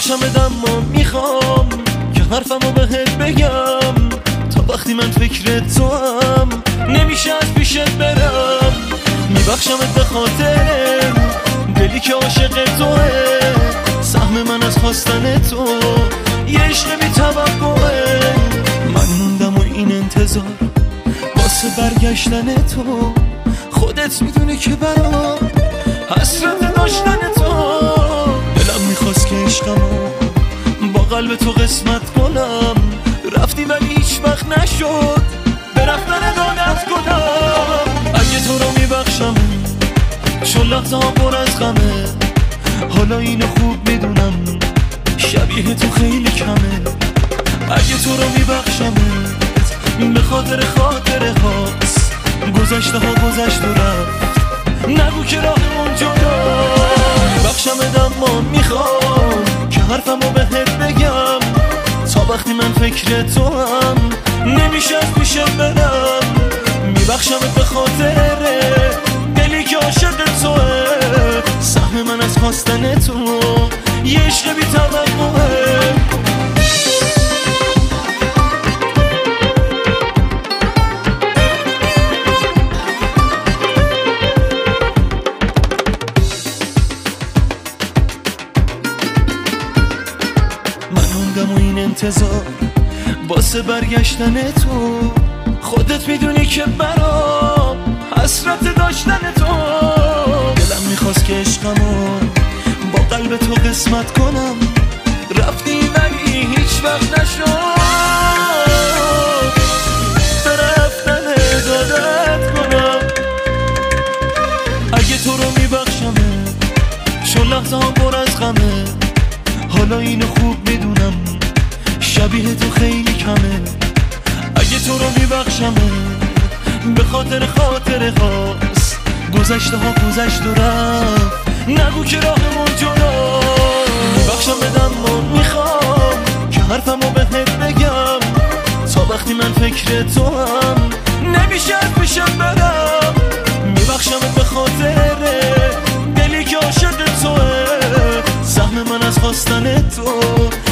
میبخشمت اما میخوام که حرفمو بهت بگم. تا وقتی من فکر تو هم نمیشه از پیشت برم. میبخشمت به خاطر دلی که عاشق توه، سهم من از خواستن تو یه عشق بی توقعه. من موندم و این انتظار واسه برگشتن تو، خودت میدونی که برام حسرت داشتن تو. دلم میخواست که عشقمو با قلب تو قسمت کنم، رفتی ولی هیچ وقت نشد به رفتن دانت کنم. اگه تو رو میبخشم چون لحظه ها پر از غمه، حالا اینو خوب میدونم شبیه تو خیلی کمه. اگه تو رو میبخشم به خاطر خاطره هاست، گذشته ها گذشت و رفت، نگو که راهمون جدا. میبخشمت اما میخوام که حرفمو بهت بگم. تا وقتی من فکر تو هم نمیشه از پیشم برم. میبخشمت به خاطر دلی که عاشق توه، سهم من از خواستن تو یه عشق بی توقعه. و این انتظار واسه برگشتن تو، خودت میدونی که برام حسرت داشتن تو. دلم میخواست که عشقمو با قلب تو قسمت کنم، رفتی ولی هیچ وقت نشد به رفتن دادت کنم. اگه تو رو میبخشم چون لحظه ها پر از غمه، حالا اینو خوب میدونم شبیه تو خیلی کمه. اگه تو رو میبخشم به خاطر خاطره هاست، گذشته ها گذشت و رفت، نگو که راهمون جدا. میبخشم بدم و میخوام که حرفمو بهت بگم. تا وقتی من فکر تو هم نمیشه از پیشم برم. میبخشمت به خاطر دلی که عاشق توه، سهم من از خواستن تو